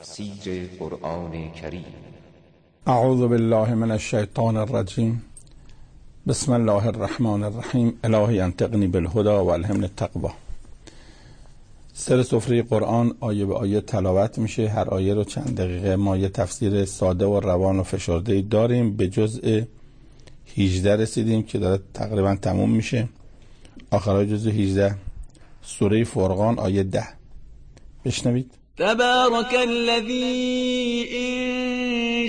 تفسیر قرآن کریم. اعوذ بالله من الشیطان الرجیم. بسم الله الرحمن الرحیم. الهی انطقنی بالهدی و الهمنی التقوی. سر سفره قرآن آیه به آیه تلاوت میشه. هر آیه رو چند دقیقه ما یه تفسیر ساده و روان و فشرده داریم. به جزء 18 رسیدیم که داره تقریبا تموم میشه. آخرای جزء 18 سوره فرقان آیه 10. بشنوید. تبارك الذي إن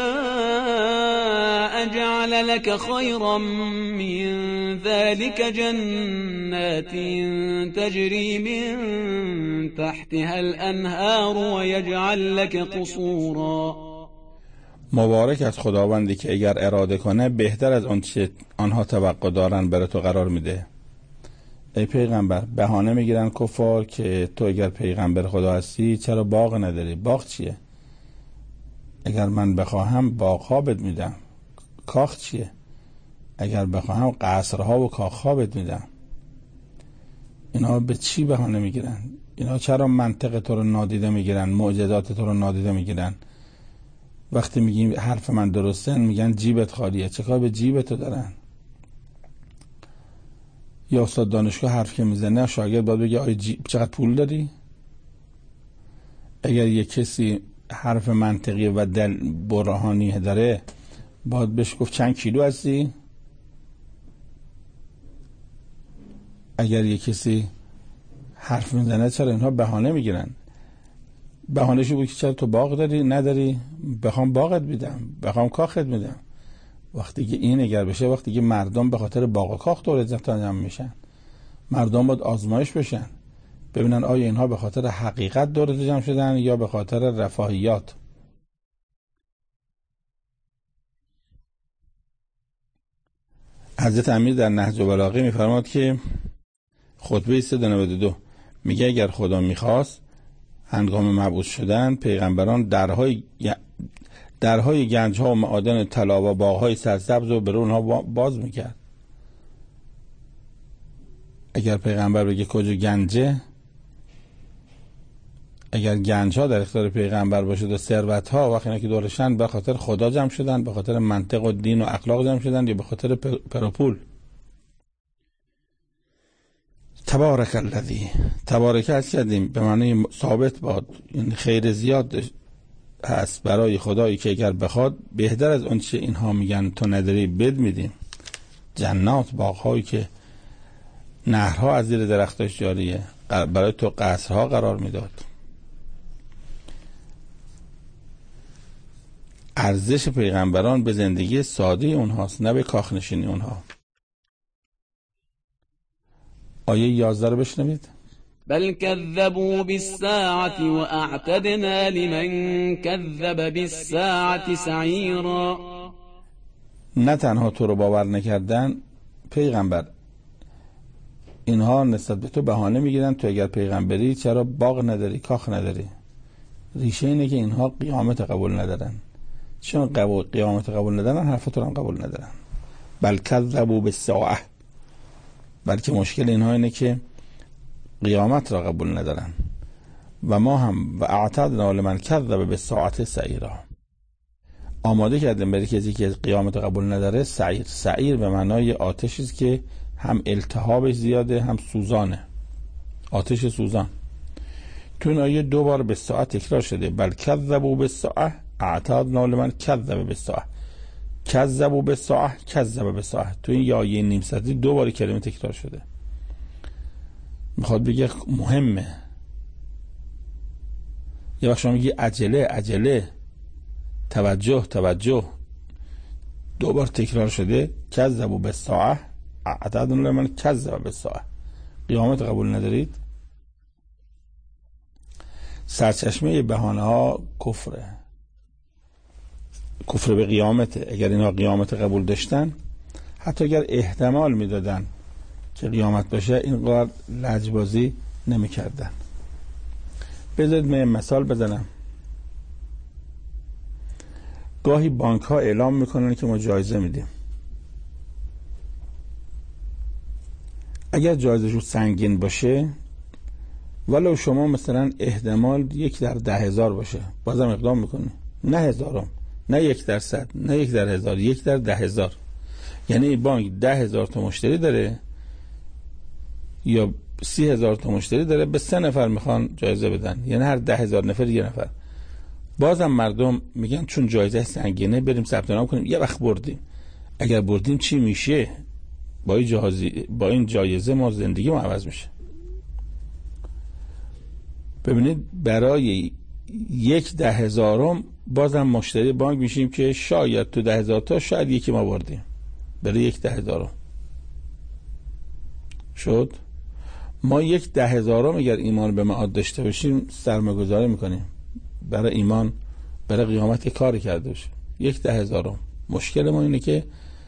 شاء جعل لك خيرا من ذلك جنات تجري من تحتها الأنهار ويجعل لك قصورا. مبارک از خداوندی که اگر اراده کنه بهتر از اون چه آنها توقع دارن برای تو قرار میده. ای پیغمبر، بهانه میگیرن کفار که تو اگر پیغمبر خدا هستی چرا باغ نداری؟ باغ چیه؟ اگر من بخواهم باغ بهت میدم. کاخ چیه؟ اگر بخواهم قصرها و کاخها بهت میدم. اینا به چی بهانه میگیرن؟ اینا چرا منطق تو رو نادیده میگیرن؟ معجزات تو رو نادیده میگیرن؟ وقتی میگیم حرف من درسته میگن جیبت خالیه. چه کار به جیبت دارن؟ یا استاد دانشگاه حرف که میزنه شاگرد باید بگه آی چقدر پول داری؟ اگر یک کسی حرف منطقی و دل برهانی داره باید بهش گفت چند کیلو هستی؟ اگر یک کسی حرف میزنه چرا اینها بهانه میگیرن؟ بهانه‌شو بود که چرا تو باغ داری؟ نداری؟ بخوام باغت میدم، بخوام کاخت میدم. وقتی که این اگر بشه، وقتی که مردم به خاطر باغ و کاخ دور جمع میشن، مردم باید آزمایش بشن ببینن آیا اینها به خاطر حقیقت دور جمع شدن یا به خاطر رفاهیات. حضرت امیر در نهج البلاغه میفرماد که خطبه 392 میگه اگر خدا میخواست هنگام مبعوث شدن پیغمبران درهای گنج ها و معادن طلا و باغ های سرسبز رو برای اونها باز میکرد. اگر پیغمبر بگه کجا گنجه، اگر گنج ها در اختیار پیغمبر باشه و ثروت ها وقتی که دورشن به خاطر خدا جمع شدن، به خاطر منطق و دین و اخلاق جمع شدن یا به خاطر پروپول. تبارک الذی، تبارک هست کردیم به معنی ثابت باد، این خیر زیاد هست برای خدایی که اگر بخواد بهتر از اون چه اینها میگن تو نداری بد میدیم. جنات، باغ‌هایی که نهرها از زیر درختاش جاریه، برای تو قصرها قرار میداد. ارزش پیغمبران به زندگی ساده اونهاست، نه به کاخنشینی اونها. آیه 11 رو بشنوید. بل كذبوا بالساعة وأعتدنا لمن كذب بالساعة سعيرا. نه تنها تو رو باور نکردن پیغمبر، اینها نسبت به تو بهانه میگیرن تو اگر پیغمبری چرا باغ نداری، کاخ نداری. ریشه اینه که اینها قیامت قبول ندارن. چون قیامت قبول ندارن حرف تو هم قبول ندارن. بل کذبوا بالساعة، بلکه مشکل اینها اینه که قیامت را قبول ندارن. و ما هم و اعتدنا لمن کذب بالساعة سعیرا، آماده کردیم برای کسی که قیامت قبول نداره سعیر. سعیر به معنای آتشی است که هم التهابش زیاده هم سوزانه، آتش سوزان. تو این آیه 2 بار به ساعت تکرار شده. بل کذبوا بالساعة اعتدنا لمن کذب بالساعة، کذبوا بالساعة، کذب بالساعة. تو این آیه نیم ساعتی 2 بار کلمه تکرار شده. میخواد بگه مهمه. یه وقت شما میگی عجله عجله، توجه توجه. 2 بار تکرار شده. کذبوا بالساعة اعتدنا لمن کذب بالساعة. قیامت قبول ندارید؟ سرچشمه بهانه ها کفره، کفر به قیامته. اگر اینا قیامت قبول داشتن، حتی اگر احتمال میدادن که قیامت باشه، اینقدر لجبازی نمی کردن. بذارید من مثال بزنم. گاهی بانک ها اعلام میکنن که ما جایزه میدیم. اگر جایزه‌شون سنگین باشه ولو شما مثلا احتمال 1 در 10,000 باشه بازم اقدام میکنی، نه هزارم، نه 1%، نه 1 در 1000، 1 در 10,000. یعنی بانک 10,000 تا مشتری داره یا 30,000 تا مشتری داره، به 3 نفر میخوان جایزه بدن، یعنی هر 10,000 نفر یه نفر. بازم مردم میگن چون جایزه سنگینه بریم ثبت نام کنیم، یه وقت بردیم، اگر بردیم چی میشه؟ با این جایزه ما زندگی ما عوض میشه. ببینید برای 1 10,000 بازم مشتری بانک میشیم که شاید تو 10,000 تا شاید یکی ما بردیم، برای 1 10,000 شد. ما 1 10,000 اگر ایمان به معاد داشته باشیم سرمایه‌گذاری میکنیم برای ایمان، برای قیامت کاری کرده باشیم. 1 10,000. مشکل ما اینه که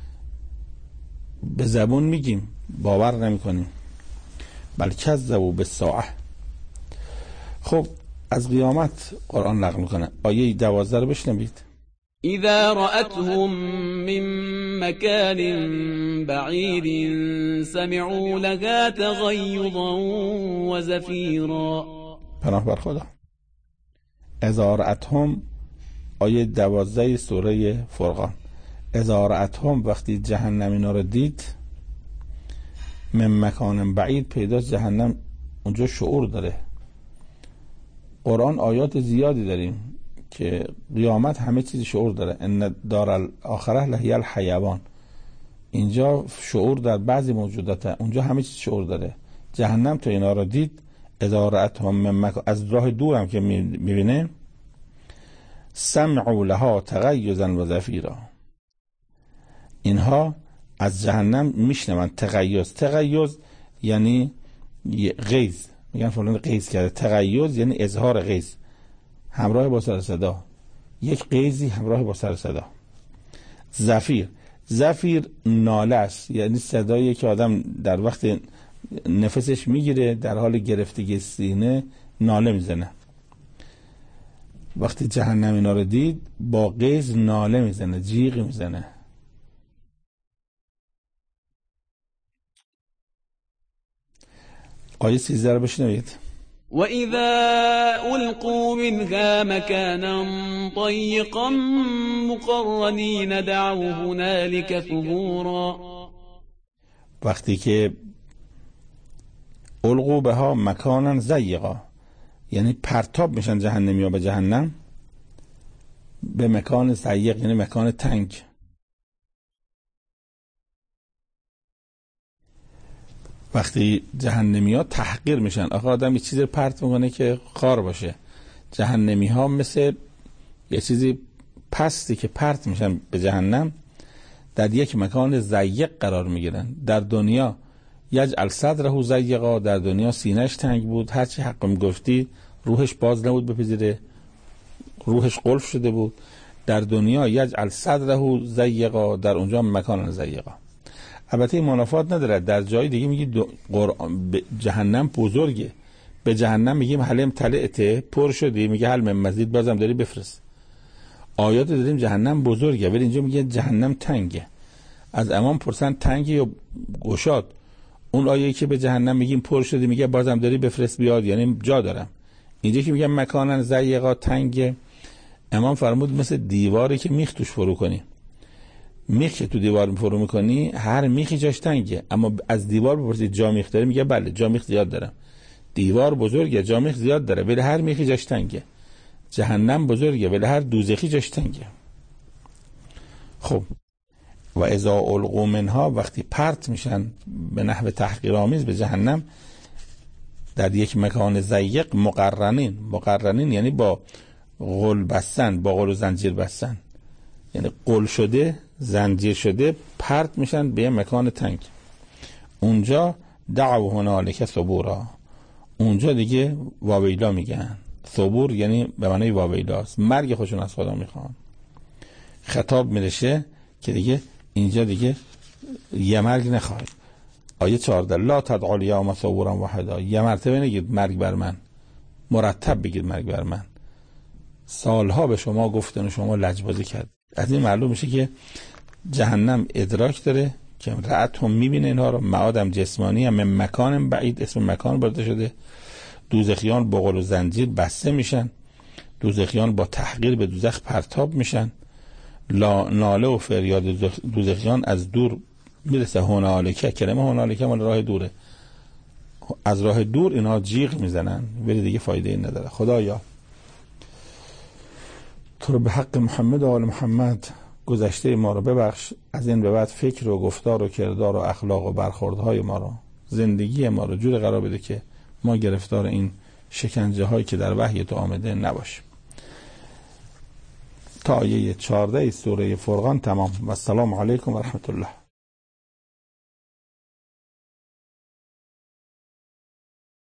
به زبون میگیم باور نمیکنیم. بل کذبوا بالساعه. خب از قیامت قرآن نقل میکنه. آیه 12 رو بشنوید. اذا رأتهم من مكان بعيد سمعوا لها تغيظا وزفيرا. پناه بر خدا. اذا رأتهم، آیه 12 سوره فرقان. اذا رأتهم، وقتی جهنم اینا رو دید، من مکان بعید، پیداست جهنم اونجا شعور داره. قرآن آیات زیادی داریم که قیامت همه چیز شعور داره. ان دار الاخره لهی الحیوان. اینجا شعور در بعضی موجودات، اونجا همه چیز شعور داره. جهنم تو اینا رو دید، اذا رأتهم من مکان، از راه دور هم که میبینه، سمعوا لها تغیظا و زفیرا. اینها از جهنم میشنون تغیظ یعنی غیظ، میگن فلان غیظ کرده. تغیظ یعنی اظهار غیظ همراه با سر صدا، یک غیظی همراه با سر صدا. زفیر ناله است، یعنی صدایی که آدم در وقت نفسش میگیره در حال گرفتگی سینه ناله میزنه. وقتی جهنم اینا رو دید با غیظ ناله میزنه، جیغ میزنه. آیه 13 رو بشنوید. وَإِذَا أُلْقُوا مِنْهَا مَكَانًا ضَيِّقًا مُقَرَّنِينَ دَعَوْا هُنَالِكَ ثُبُورًا. وقتی که القوا بها مکانا ضیقا، یعنی پرتاب میشن جهنمی ها به جهنم، به مکان ضیق یعنی مکان تنگ. وقتی جهنمی ها تحقیر میشن، آخه آدم یه چیزی پرت میکنه که خار باشه، جهنمی ها مثل یه چیزی پستی که پرت میشن به جهنم، در یک مکان ضیق قرار میگیرن. در دنیا یجعل صدره ضیقا، در دنیا سینه‌اش تنگ بود، هرچی حق میگفتی روحش باز نبود بپذیره، روحش قلف شده بود. در دنیا یجعل صدره ضیقا، در اونجا مکان ضیقا. البته این منافات نداره، در جای دیگه میگی جهنم بزرگه، به جهنم میگیم حلم تلعته، پر شدی، میگه حل من مزید، بازم داری بفرست. آیات داریم جهنم بزرگه، ولی اینجا میگه جهنم تنگه. از امام پرسن تنگه یا گشاد؟ اون آیه‌ای که به جهنم میگیم پر شدی میگه بازم داری بفرست بیاد، یعنی جا دارم. اینجا که میگه مکانن ضیقا تنگه، امام فرمود مثل دیواری که میخ توش فرو کنی. میخ که تو دیوار فرو میکنی هر میخی جاش تنگه، اما از دیوار بپرسید جا میخ داره، میگه بله جا میخ زیاد دارم. دیوار بزرگه جا میخ زیاد داره ولی هر میخی جاش تنگه. جهنم بزرگه ولی هر دوزخی جاش تنگه. خب و اذا القوا منها، وقتی پرت میشن به نحو تحقیرآمیز به جهنم، در یک مکان ضیق مقرنین یعنی با غل بستن، با غل و زنجیر بستن، یعنی قل شده، زنجیر شده، پرت میشن به مکان تنگ. اونجا دعوا هنالک ثبورا، اونجا دیگه واویلا میگن. ثبور یعنی به معنی واویلاست، مرگ خودشون از خدا میخوان. خطاب میرشه که دیگه اینجا دیگه یه مرگ نخواهید. آیه 14 لا تدعوا الیوم ثبورا وحدا، یه مرتبه نگید مرگ بر من، مرتب بگید مرگ بر من. سالها به شما گفتن و شما لجبازی کرد. از این معلوم میشه که جهنم ادراک داره که رأت هم میبینه اینها رو، معادم جسمانی هم مکان بعید، اسم مکان برده شده. دوزخیان با قل و زنجیر بسته میشن، دوزخیان با تحقیر به دوزخ پرتاب میشن، ناله و فریاد دوزخیان از دور میرسه. هنالکه، کلمه هنالکه مال راه دوره، از راه دور اینها جیغ میزنن ولی دیگه فایده این نداره. خدایا تو رو به حق محمد و آل محمد گذشته ما رو ببخش، از این به بعد فکر و گفتار و کردار و اخلاق و برخوردهای ما رو، زندگی ما رو جور قرار بده که ما گرفتار این شکنجه هایی که در وحی تو آمده نباشیم. تا آیه 14 سوره فرقان تمام. و السلام علیکم و رحمت الله.